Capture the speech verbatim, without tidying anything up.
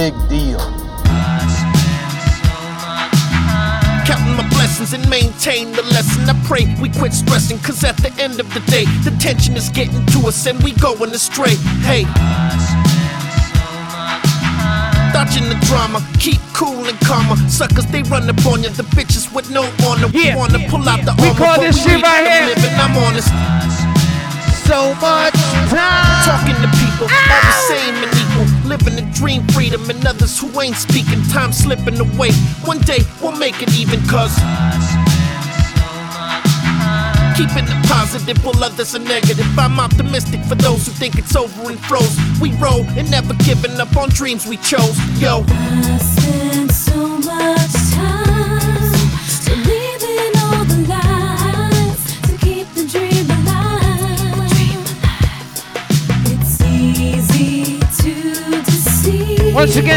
big deal. Counting my blessings and maintain the lesson. I pray we quit stressing, cause at the end of the day, the tension is getting to us and we going astray. Hey, dodging the drama, keep cool and calmer. Suckers, they run up on you, the bitches with no honor. Yeah. We wanna pull out the We armor, call but this we shit right here. living, I'm honest. So much time. Talking to people, all the same and equal. Living a dream freedom and others who ain't speaking. Time slipping away. One day we'll make it even, cause keeping it positive while others are negative. I'm optimistic for those who think it's over and froze. We roll and never giving up on dreams we chose. Yo, I spent so much time believing all the lies to keep the dream alive. It's easy to deceive. Once again.